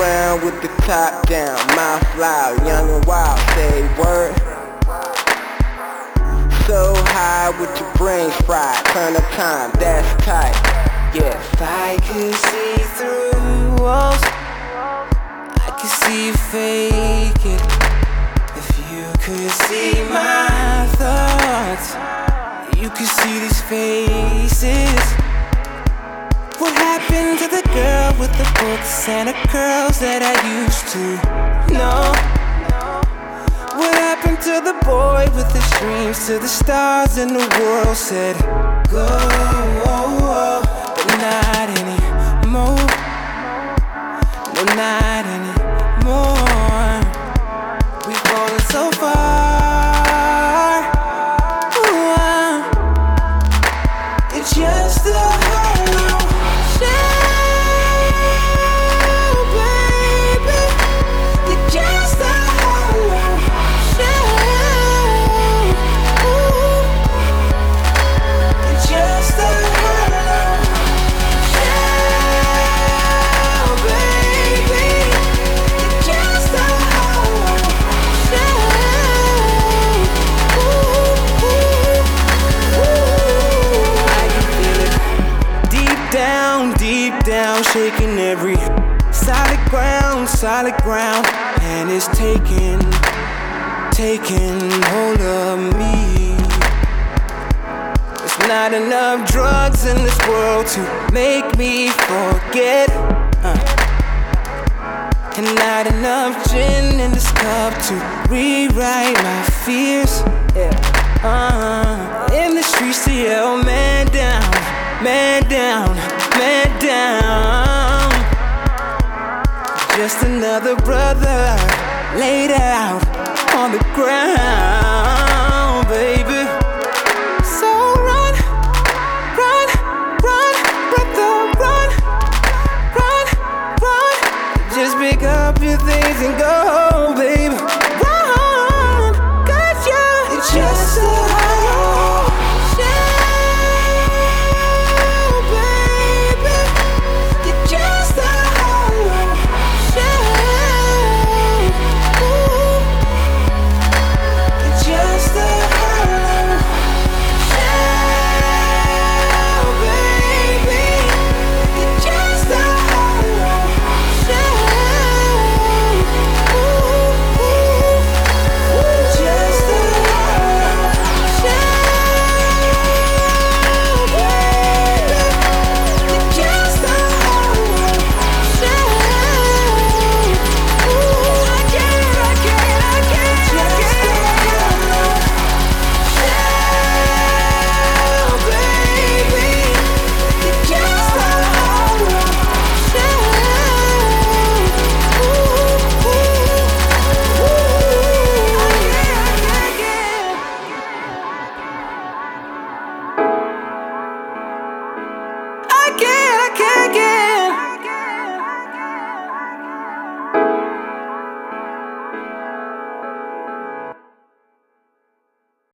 around with the top down, mouth loud, young and wild, say word. So high with your brains fried, turn up time, that's tight. Yeah, if I could see through walls, I could see you fake it. If you could see my thoughts, you could see these faces. What happened to the girl with the books and the curls that I used to know? What happened to the boy with the dreams to the stars and the world said go, but not anymore. No, not anymore. We've fallen so far. Ooh, it's just a hollow shell, baby. You're just a hollow shell. Ooh, it's just a hollow shell, baby. You're just a hollow shell. Ooh, I can feel it deep down, shaking every solid ground, and it's taking hold of me. There's not enough drugs in this world to make me forget, and not enough gin in this cup to rewrite my fears. In the streets to yell, man down, man down, man down. Just another brother laid out on the ground.